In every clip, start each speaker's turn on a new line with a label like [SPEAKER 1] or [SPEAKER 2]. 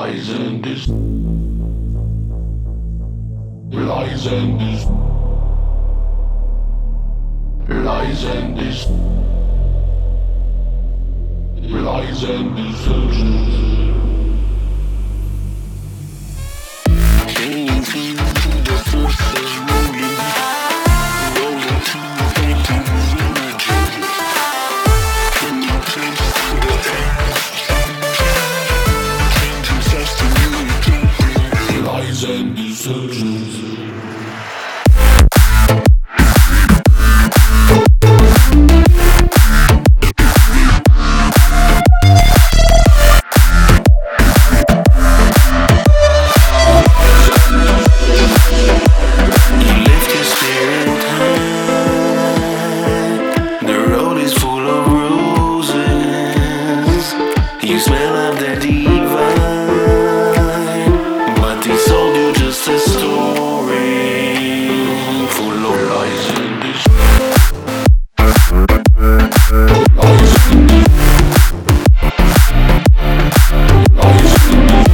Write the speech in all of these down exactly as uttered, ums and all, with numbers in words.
[SPEAKER 1] lies in this, lies in this, lies in this, lies in this illusions. Can you feel the forces rolling, rolling to make you energy? Can you taste the air? Changing fast and you lies and delusions. You smell of the divine, but they sold you just a story full of lies in this. Lies in this. Lies in this.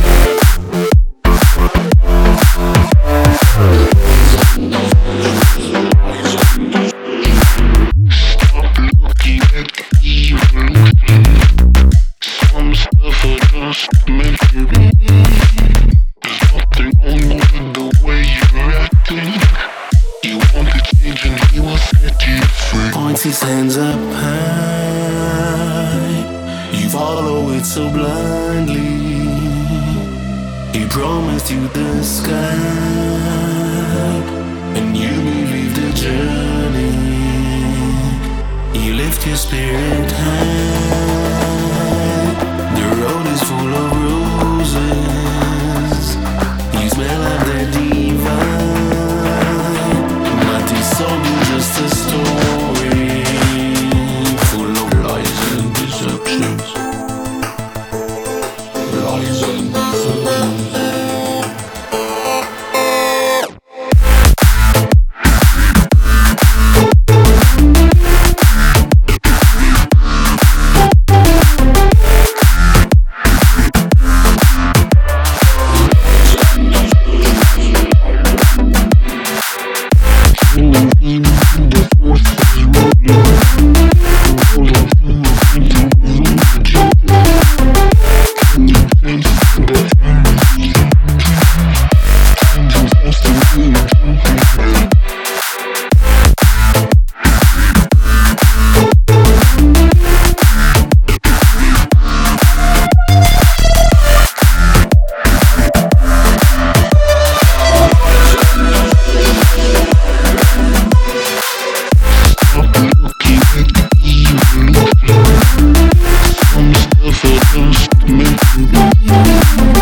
[SPEAKER 1] Stop looking at evil. Some stuff are just meant to be. There's nothing wrong with the way you're acting. You want to change and he will set you free. Points his hands up high. You follow it so blindly. He promised you the sky, and you believe the journey. You lift your spirit high. The road is full of roses. You smell of the divine, but they sold you just a story full of lies and deceptions. Lies and deceptions. Some stuff are just meant to be.